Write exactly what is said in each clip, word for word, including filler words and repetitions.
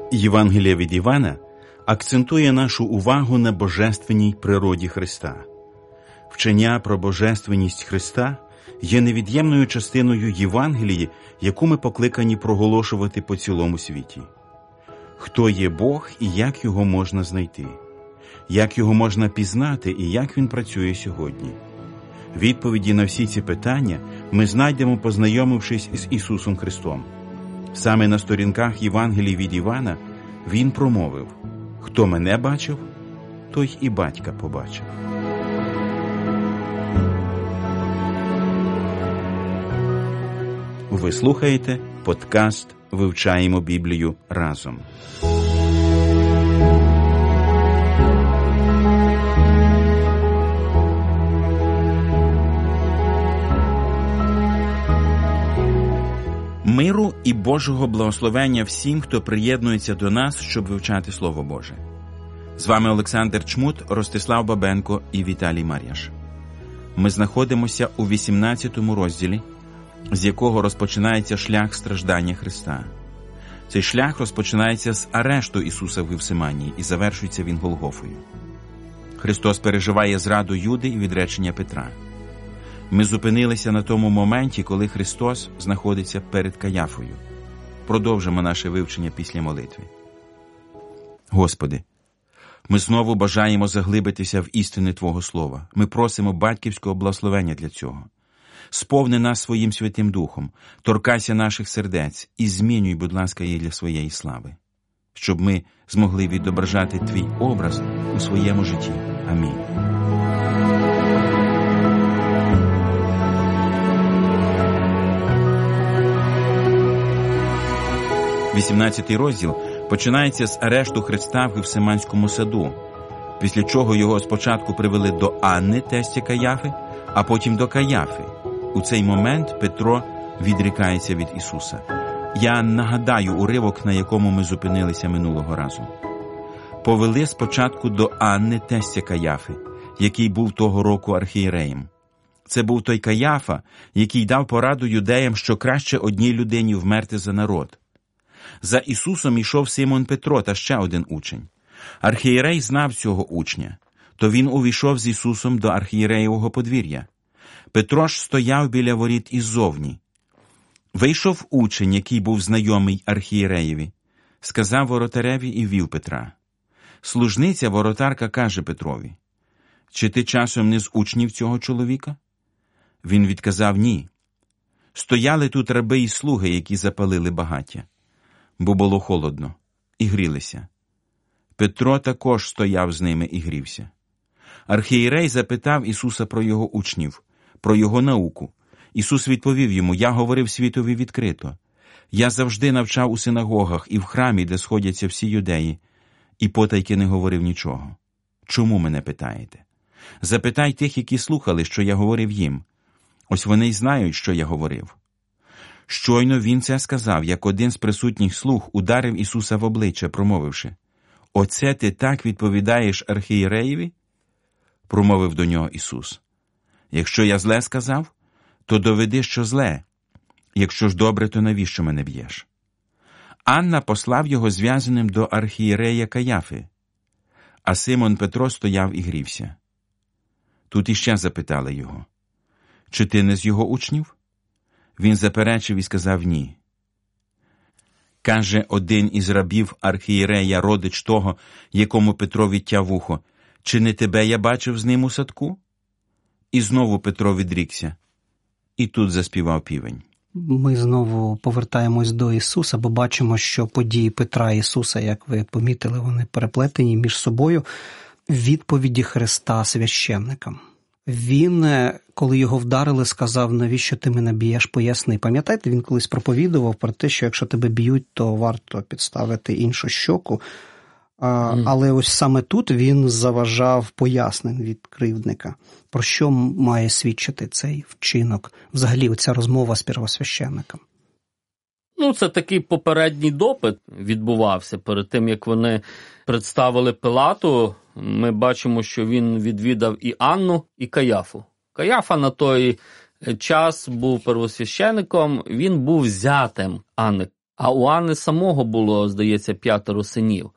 Євангеліє від Івана акцентує нашу увагу на божественній природі Христа. Вчення про божественність Христа є невід'ємною частиною Євангелії, яку ми покликані проголошувати по цілому світі. Хто є Бог і як Його можна знайти? Як Його можна пізнати і як Він працює сьогодні? Відповіді на всі ці питання ми знайдемо, познайомившись з Ісусом Христом. Саме на сторінках Євангелії від Івана Він промовив: «Хто мене бачив, той і Батька побачив». Ви слухаєте подкаст «Вивчаємо Біблію разом». Миру і Божого благословення всім, хто приєднується до нас, щоб вивчати Слово Боже. З вами Олександр Чмут, Ростислав Бабенко і Віталій Мар'яш. Ми знаходимося у вісімнадцятому розділі, з якого розпочинається шлях страждання Христа. Цей шлях розпочинається з арешту Ісуса в Гевсиманії і завершується він Голгофою. Христос переживає зраду Юди і відречення Петра. Ми зупинилися на тому моменті, коли Христос знаходиться перед Каяфою. Продовжимо наше вивчення після молитви. Господи, ми знову бажаємо заглибитися в істини Твого Слова. Ми просимо батьківського благословення для цього. Сповни нас своїм Святим Духом, торкайся наших сердець і змінюй, будь ласка, її для своєї слави, щоб ми змогли відображати Твій образ у своєму житті. Амінь. вісімнадцятий розділ починається з арешту Христа в Гевсиманському саду, після чого його спочатку привели до Анни, тестя Каяфи, а потім до Каяфи. У цей момент Петро відрікається від Ісуса. Я нагадаю уривок, на якому ми зупинилися минулого разу. Повели спочатку до Анни, тестя Каяфи, який був того року архієреєм. Це був той Каяфа, який дав пораду юдеям, що краще одній людині вмерти за народ. За Ісусом йшов Симон Петро та ще один учень. Архієрей знав цього учня, то він увійшов з Ісусом до архієреєвого подвір'я. Петро ж стояв біля воріт іззовні. Вийшов учень, який був знайомий архієреєві, сказав воротареві і ввів Петра. Служниця воротарка каже Петрові: «Чи ти часом не з учнів цього чоловіка?» Він відказав: «Ні». Стояли тут раби і слуги, які запалили багаття, бо було холодно, і грілися. Петро також стояв з ними і грівся. Архієрей запитав Ісуса про його учнів, про його науку. Ісус відповів йому: «Я говорив світові відкрито. Я завжди навчав у синагогах і в храмі, де сходяться всі юдеї, і потайки не говорив нічого. Чому мене питаєте? Запитай тих, які слухали, що я говорив їм. Ось вони й знають, що я говорив». Щойно він це сказав, як один з присутніх слуг ударив Ісуса в обличчя, промовивши: «Оце ти так відповідаєш архієреєві?» Промовив до нього Ісус: «Якщо я зле сказав, то доведи, що зле. Якщо ж добре, то навіщо мене б'єш?» Анна послав його зв'язаним до архієрея Каяфи, а Симон Петро стояв і грівся. Тут іще запитали його: «Чи ти не з його учнів?» Він заперечив і сказав: «Ні». Каже один із рабів архієрея, родич того, якому Петро відтяв вухо: «Чи не тебе я бачив з ним у садку?» І знову Петро відрікся. І тут заспівав півень. Ми знову повертаємось до Ісуса, бо бачимо, що події Петра і Ісуса, як ви помітили, вони переплетені між собою. Відповіді Христа священникам. Він, коли його вдарили, сказав: «Навіщо ти мене б'єш? Поясни». Пам'ятаєте, він колись проповідував про те, що якщо тебе б'ють, то варто підставити іншу щоку. А, mm. Але ось саме тут він заважав пояснень від кривдника. Про що має свідчити цей вчинок? Взагалі, оця розмова з первосвященником. Ну, це такий попередній допит відбувався перед тим, як вони представили Пилату. Ми бачимо, що він відвідав і Анну, і Каяфу. Каяфа на той час був первосвященником, він був зятем Анни. А у Анни самого було, здається, п'ятеро синів.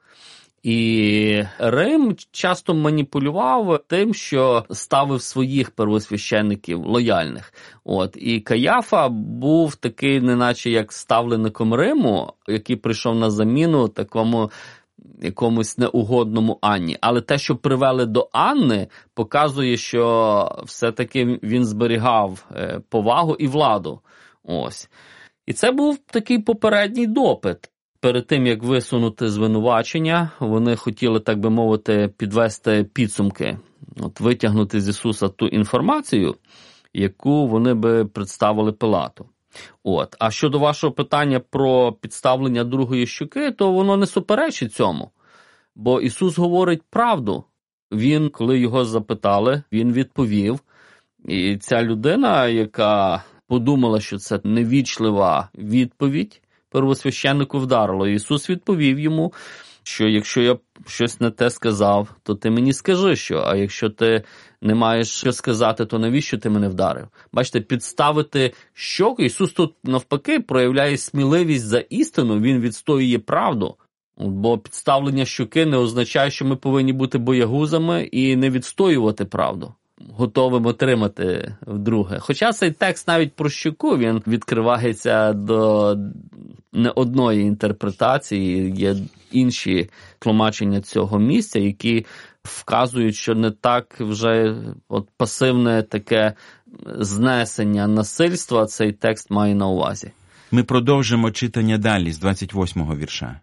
І Рим часто маніпулював тим, що ставив своїх первосвящеників лояльних. От. І Каяфа був такий, неначе як ставлеником Риму, який прийшов на заміну такому якомусь неугодному Анні. Але те, що привели до Анни, показує, що все-таки він зберігав повагу і владу. Ось. І це був такий попередній допит. Перед тим, як висунути звинувачення, вони хотіли, так би мовити, підвести підсумки, от витягнути з Ісуса ту інформацію, яку вони би представили Пилату. От. А щодо вашого питання про підставлення другої щоки, то воно не суперечить цьому. Бо Ісус говорить правду. Він, коли його запитали, він відповів. І ця людина, яка подумала, що це невічлива відповідь, первосвященнику вдарило. Ісус відповів йому, що якщо я щось не те сказав, то ти мені скажи що, а якщо ти не маєш що сказати, то навіщо ти мене вдарив? Бачите, підставити щоку, Ісус тут навпаки проявляє сміливість за істину, Він відстоює правду. Бо підставлення щоки не означає, що ми повинні бути боягузами і не відстоювати правду, готовим отримати вдруге. Хоча цей текст навіть про щоку, він відкривається до не одної інтерпретації, є інші тлумачення цього місця, які вказують, що не так вже от пасивне таке знесення насильства цей текст має на увазі. Ми продовжимо читання далі з двадцять восьмого вірша.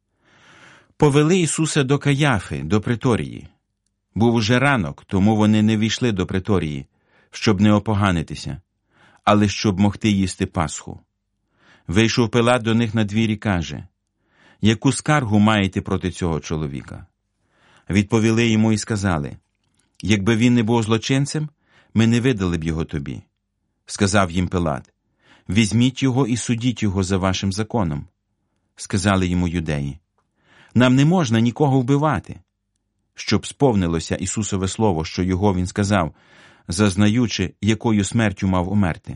«Повели Ісуса до Каяфи, до приторії. Був уже ранок, тому вони не війшли до приторії, щоб не опоганитися, але щоб могти їсти Пасху. Вийшов Пилат до них на двір і каже: «Яку скаргу маєте проти цього чоловіка?» Відповіли йому і сказали: «Якби він не був злочинцем, ми не видали б його тобі». Сказав їм Пилат: «Візьміть його і судіть його за вашим законом». Сказали йому юдеї: «Нам не можна нікого вбивати». Щоб сповнилося Ісусове слово, що його він сказав, зазнаючи, якою смертю мав умерти.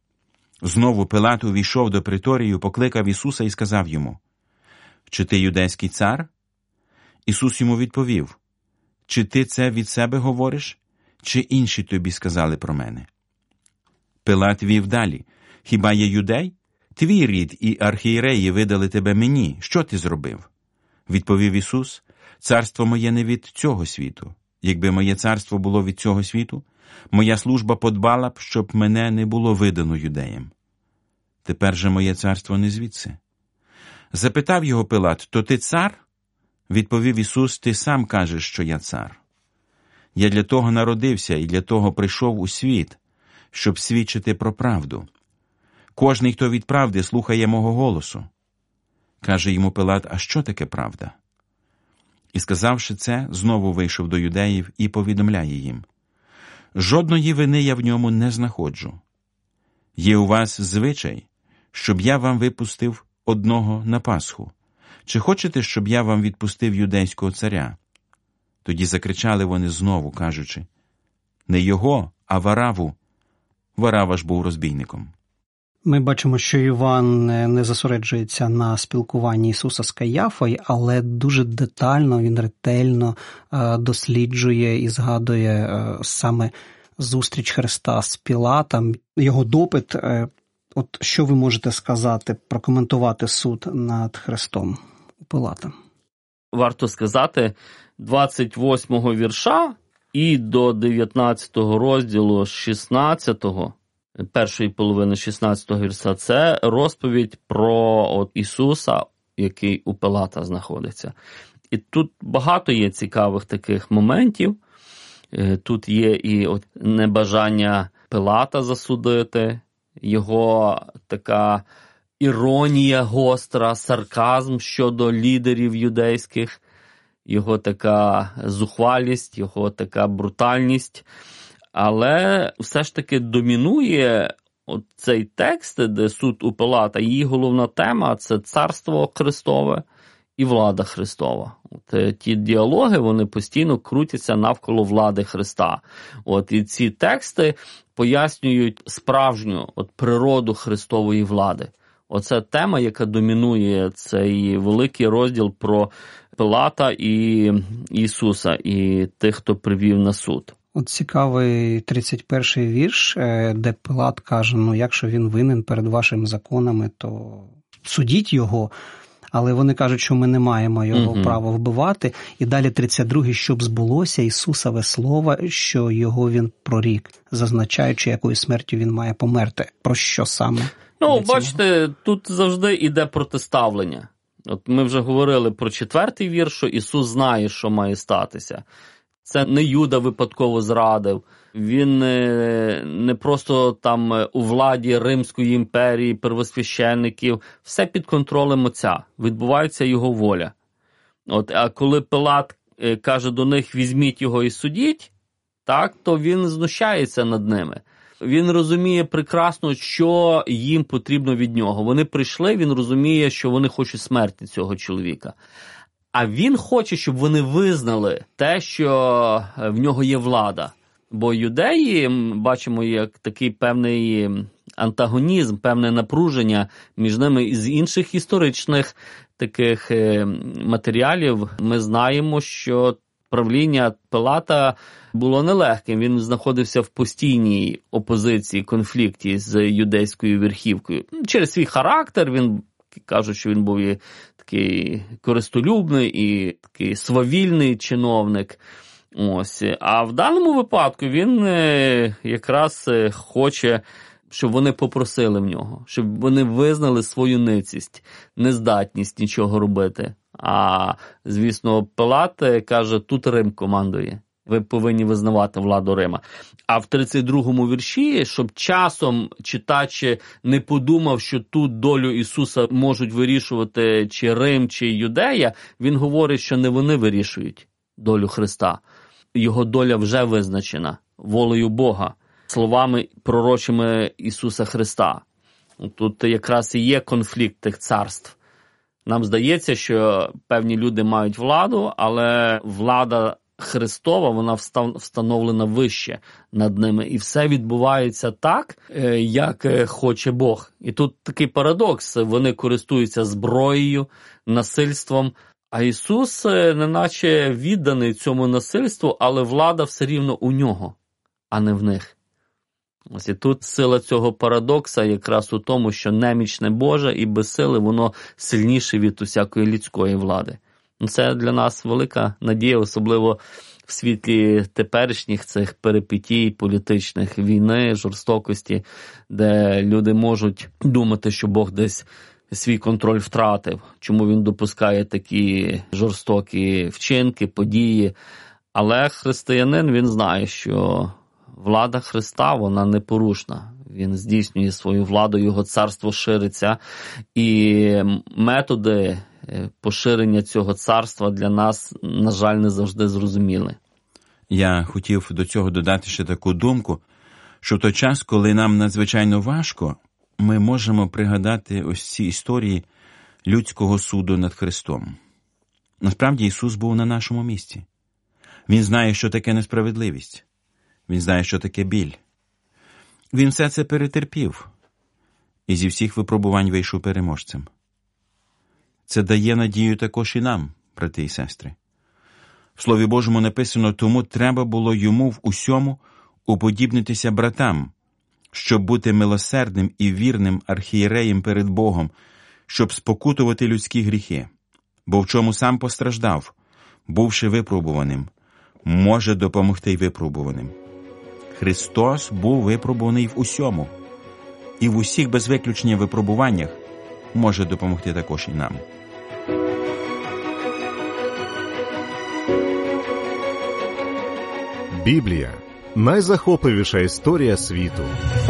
Знову Пилат увійшов до приторію, покликав Ісуса і сказав йому: «Чи ти юдейський цар?» Ісус йому відповів: «Чи ти це від себе говориш, чи інші тобі сказали про мене?» Пилат вів далі: «Хіба я юдей? Твій рід і архієреї видали тебе мені. Що ти зробив?» Відповів Ісус: «Царство моє не від цього світу. Якби моє царство було від цього світу, моя служба подбала б, щоб мене не було видано юдеям. Тепер же моє царство не звідси». Запитав його Пилат: «То ти цар?» Відповів Ісус: «Ти сам кажеш, що я цар. Я для того народився і для того прийшов у світ, щоб свідчити про правду. Кожний, хто від правди, слухає мого голосу». Каже йому Пилат: «А що таке правда?» І, сказавши це, знову вийшов до юдеїв і повідомляє їм: «Жодної вини я в ньому не знаходжу. Є у вас звичай, щоб я вам випустив одного на Пасху. Чи хочете, щоб я вам відпустив юдейського царя?» Тоді закричали вони знову, кажучи: «Не його, а Вараву». Варава ж був розбійником. Ми бачимо, що Іван не зосереджується на спілкуванні Ісуса з Каяфою, але дуже детально, він ретельно досліджує і згадує саме зустріч Христа з Пілатом, його допит. От що ви можете сказати, прокоментувати суд над Христом у Пилата? Варто сказати, двадцять восьмого вірша і до дев'ятнадцятого розділу шістнадцятого, першої половини шістнадцятого вірша, це розповідь про от Ісуса, який у Пилата знаходиться. І тут багато є цікавих таких моментів. Тут є і от небажання Пилата засудити, його така іронія гостра, сарказм щодо лідерів юдейських, його така зухвалість, його така брутальність. Але все ж таки домінує от цей текст, де суд у Пилата, її головна тема – це царство Христове і влада Христова. От ті діалоги, вони постійно крутяться навколо влади Христа. От і ці тексти пояснюють справжню от природу Христової влади. Оце тема, яка домінує цей великий розділ про Пилата і Ісуса, і тих, хто привів на суд. От цікавий тридцять перший вірш, де Пилат каже, ну якщо він винен перед вашими законами, то судіть його. Але вони кажуть, що ми не маємо його uh-huh. права вбивати. І далі тридцять другий, щоб збулося Ісусове слово, що його він прорік, зазначаючи, якою смертю він має померти. Про що саме? Ну, бачите, тут завжди іде протиставлення. От ми вже говорили про четвертий вірш, що Ісус знає, що має статися. Це не Юда випадково зрадив. Він не просто там у владі Римської імперії, первосвященників. Все під контролем Отця. Відбувається його воля. От, а коли Пилат каже до них, візьміть його і судіть, так, то він знущається над ними. Він розуміє прекрасно, що їм потрібно від нього. Вони прийшли, він розуміє, що вони хочуть смерті цього чоловіка. А він хоче, щоб вони визнали те, що в нього є влада. Бо юдеї, бачимо, як такий певний антагонізм, певне напруження між ними із інших історичних таких матеріалів. Ми знаємо, що правління Пилата було нелегким. Він знаходився в постійній опозиції, конфлікті з юдейською верхівкою. Через свій характер, він кажуть, що він був і такий користолюбний, і такий свавільний чиновник. Ось. А в даному випадку він якраз хоче, щоб вони попросили в нього, щоб вони визнали свою ницість, нездатність нічого робити. А, звісно, Пилат каже, тут Рим командує. Ви повинні визнавати владу Рима. А в тридцять другому вірші, щоб часом читач не подумав, що тут долю Ісуса можуть вирішувати чи Рим, чи Юдея, він говорить, що не вони вирішують долю Христа. Його доля вже визначена волею Бога, словами пророчими Ісуса Христа. Тут якраз і є конфлікт тих царств. Нам здається, що певні люди мають владу, але влада Христова, вона встановлена вище над ними. І все відбувається так, як хоче Бог. І тут такий парадокс. Вони користуються зброєю, насильством, а Ісус неначе відданий цьому насильству, але влада все рівно у нього, а не в них. Ось і тут сила цього парадокса якраз у тому, що немічне Боже і без сили воно сильніше від усякої людської влади. Це для нас велика надія, особливо в світлі теперішніх цих перипетій політичних, війни, жорстокості, де люди можуть думати, що Бог десь свій контроль втратив, чому він допускає такі жорстокі вчинки, події. Але християнин, він знає, що влада Христа, вона непорушна. Він здійснює свою владу, його царство шириться. І методи поширення цього царства для нас, на жаль, не завжди зрозуміли. Я хотів до цього додати ще таку думку, що в той час, коли нам надзвичайно важко, ми можемо пригадати ось ці історії людського суду над Христом. Насправді Ісус був на нашому місці. Він знає, що таке несправедливість. Він знає, що таке біль. Він все це перетерпів і зі всіх випробувань вийшов переможцем. Це дає надію також і нам, брати і сестри. В Слові Божому написано, тому треба було йому в усьому уподібнитися братам, щоб бути милосердним і вірним архієреєм перед Богом, щоб спокутувати людські гріхи, бо в чому сам постраждав, бувши випробуваним, може допомогти й випробуваним. Христос був випробуваний в усьому, і в усіх без виключення випробуваннях може допомогти також і нам. Біблія – найзахопливіша історія світу.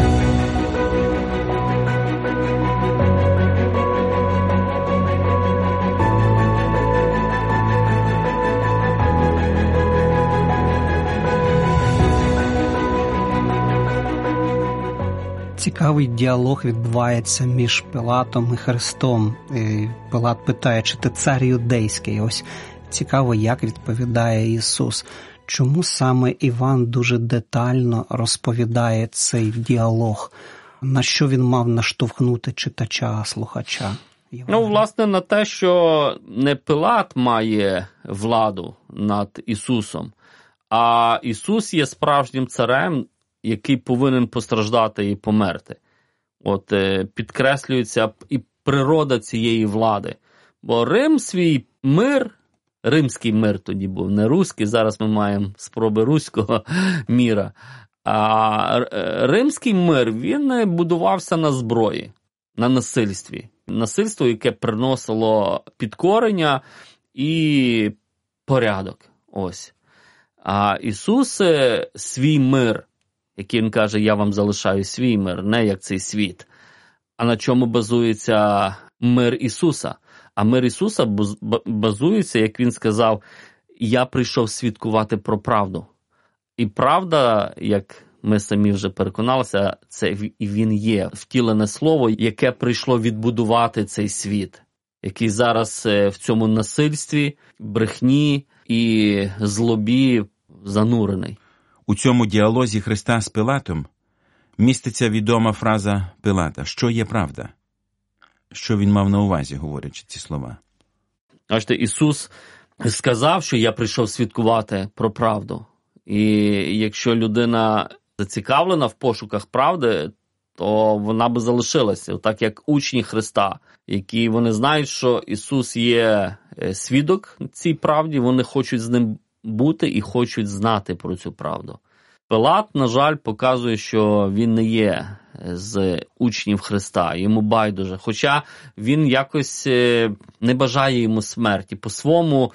Цікавий діалог відбувається між Пилатом і Христом. І Пилат питає, чи ти цар юдейський? Ось цікаво, як відповідає Ісус. Чому саме Іван дуже детально розповідає цей діалог? На що він мав наштовхнути читача, слухача? Ну, власне, на те, що не Пилат має владу над Ісусом, а Ісус є справжнім царем, який повинен постраждати і померти. От підкреслюється і природа цієї влади. Бо Рим свій мир, римський мир тоді був, не руський, зараз ми маємо спроби руського міра, а римський мир, він будувався на зброї, на насильстві. Насильство, яке приносило підкорення і порядок. Ось. А Ісус свій мир, який він каже, я вам залишаю свій мир, не як цей світ. А на чому базується мир Ісуса? А мир Ісуса базується, як він сказав, я прийшов свідкувати про правду. І правда, як ми самі вже переконалися, це і він є втілене слово, яке прийшло відбудувати цей світ, який зараз в цьому насильстві, брехні і злобі занурений. У цьому діалозі Христа з Пилатом міститься відома фраза Пилата «Що є правда?». Що він мав на увазі, говорячи ці слова? Бачите, Ісус сказав, що я прийшов свідкувати про правду. І якщо людина зацікавлена в пошуках правди, то вона би залишилася, так як учні Христа, які вони знають, що Ісус є свідок цій правді, вони хочуть з ним бути і хочуть знати про цю правду. Пилат, на жаль, показує, що він не є з учнів Христа, йому байдуже, хоча він якось не бажає йому смерті, по-своєму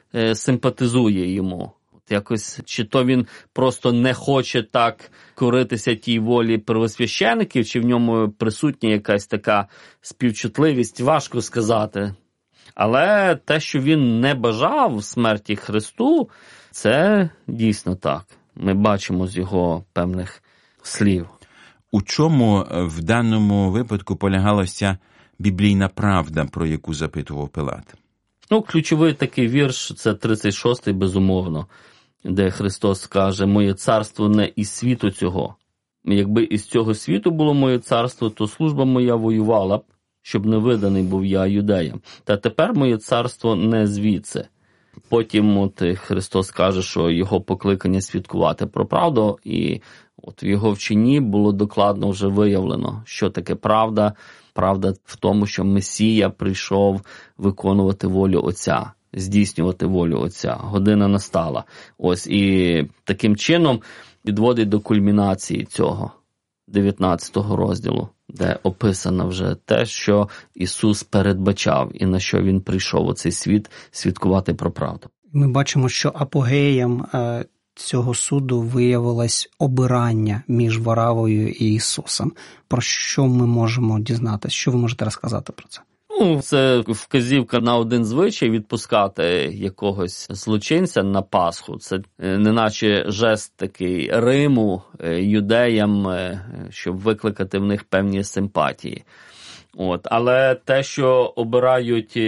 симпатизує йому. Якось, чи то він просто не хоче так коритися тій волі первосвящеників, чи в ньому присутня якась така співчутливість, важко сказати. Але те, що він не бажав смерті Христу, це дійсно так. Ми бачимо з його певних слів. У чому в даному випадку полягалася біблійна правда, про яку запитував Пилат? Ну, ключовий такий вірш, це тридцять шостий, безумовно, де Христос каже, моє царство не із світу цього. Якби із цього світу було моє царство, то служба моя воювала б, щоб не виданий був я юдеям. Та тепер моє царство не звідси. Потім от Христос каже, що його покликання свідкувати про правду, і от в його вченні було докладно вже виявлено, що таке правда. Правда в тому, що Месія прийшов виконувати волю Отця, здійснювати волю Отця. Година настала. Ось, і таким чином підводить до кульмінації цього дев'ятнадцятого розділу, де описано вже те, що Ісус передбачав і на що Він прийшов у цей світ свідкувати про правду. Ми бачимо, що апогеєм цього суду виявилось обирання між Варавою і Ісусом. Про що ми можемо дізнатися? Що ви можете розказати про це? Ну, це вказівка на один звичай відпускати якогось злочинця на Пасху. Це неначе жест такий Риму, юдеям, щоб викликати в них певні симпатії. От. Але те, що обирають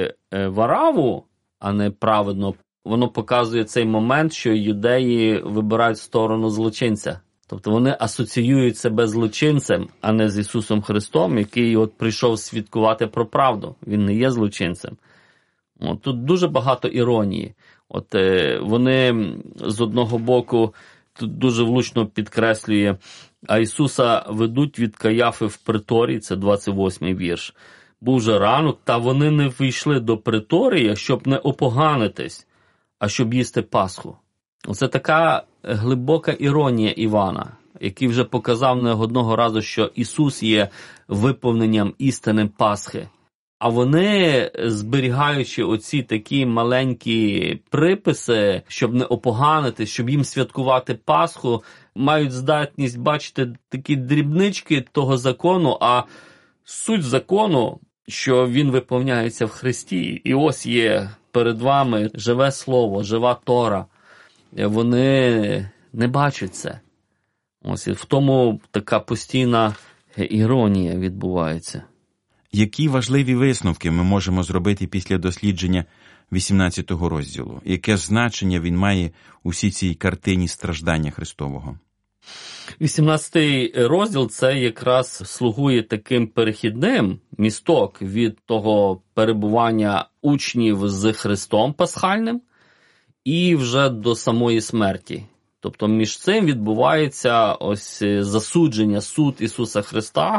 Вараву, а не праведно, воно показує цей момент, що юдеї вибирають сторону злочинця. Тобто вони асоціюють себе злочинцем, а не з Ісусом Христом, який от прийшов свідкувати про правду. Він не є злочинцем. От, тут дуже багато іронії. От е, вони з одного боку тут дуже влучно підкреслює, а Ісуса ведуть від Каяфи в приторій, це двадцять восьмий вірш. Був же ранок, та вони не вийшли до приторія, щоб не опоганитись, а щоб їсти Пасху. Оце така глибока іронія Івана, який вже показав не одного разу, що Ісус є виповненням істини Пасхи. А вони, зберігаючи оці такі маленькі приписи, щоб не опоганити, щоб їм святкувати Пасху, мають здатність бачити такі дрібнички того закону, а суть закону, що він виповняється в Христі. І ось є перед вами живе Слово, жива Тора. Вони не бачать це. Ось і в тому така постійна іронія відбувається. Які важливі висновки ми можемо зробити після дослідження вісімнадцятого розділу? Яке значення він має у всій цій картині страждання Христового? вісімнадцятий розділ – це якраз слугує таким перехідним місток від того перебування учнів з Христом Пасхальним і вже до самої смерті. Тобто між цим відбувається ось засудження, суд Ісуса Христа,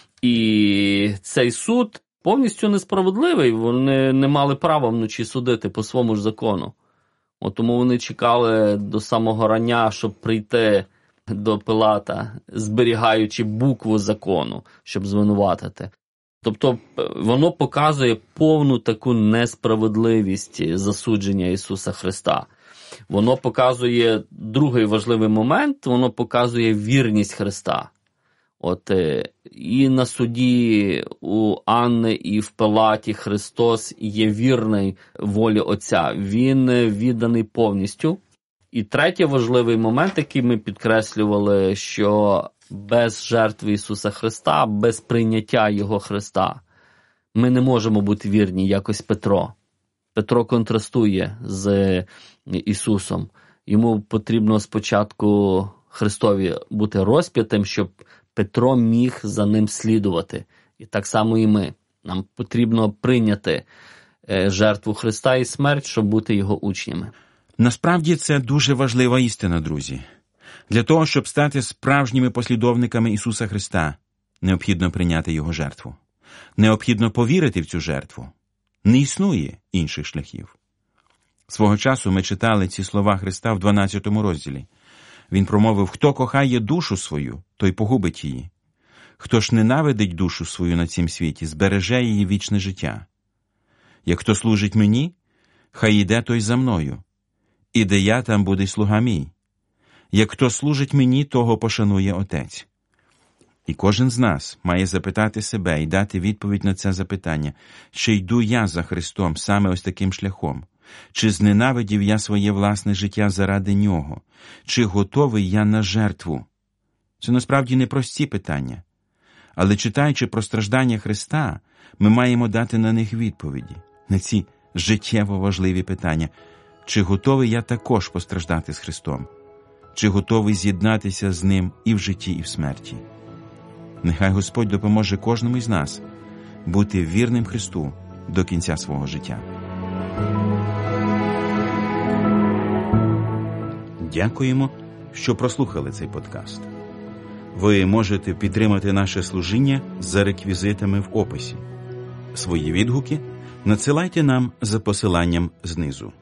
і цей суд повністю несправедливий, вони не мали права вночі судити по своєму ж закону. От тому вони чекали до самого рання, щоб прийти до Пилата, зберігаючи букву закону, щоб звинуватити. Тобто воно показує повну таку несправедливість засудження Ісуса Христа. Воно показує другий важливий момент, воно показує вірність Христа. От і на суді у Анни, і в Пилаті Христос є вірний волі Отця. Він відданий повністю. І третій важливий момент, який ми підкреслювали, що без жертви Ісуса Христа, без прийняття Його Христа, ми не можемо бути вірні, якось Петро. Петро контрастує з Ісусом. Йому потрібно спочатку Христові бути розп'ятим, щоб Петро міг за ним слідувати. І так само і ми. Нам потрібно прийняти жертву Христа і смерть, щоб бути Його учнями. Насправді це дуже важлива істина, друзі. Для того, щоб стати справжніми послідовниками Ісуса Христа, необхідно прийняти Його жертву. Необхідно повірити в цю жертву. Не існує інших шляхів. Свого часу ми читали ці слова Христа в дванадцятому розділі. Він промовив: «Хто кохає душу свою, той погубить її. Хто ж ненавидить душу свою на цім світі, збереже її вічне життя. Як хто служить мені, хай іде той за мною. І де я, там буде слуга мій. Як хто служить мені, того пошанує Отець». І кожен з нас має запитати себе і дати відповідь на це запитання: чи йду я за Христом саме ось таким шляхом? Чи зненавидів я своє власне життя заради Нього? Чи готовий я на жертву? Це насправді непрості питання. Але читаючи про страждання Христа, ми маємо дати на них відповіді, на ці життєво важливі питання. Чи готовий я також постраждати з Христом? Чи готовий з'єднатися з Ним і в житті, і в смерті? Нехай Господь допоможе кожному із нас бути вірним Христу до кінця свого життя. Дякуємо, що прослухали цей подкаст. Ви можете підтримати наше служіння за реквізитами в описі. Свої відгуки надсилайте нам за посиланням знизу.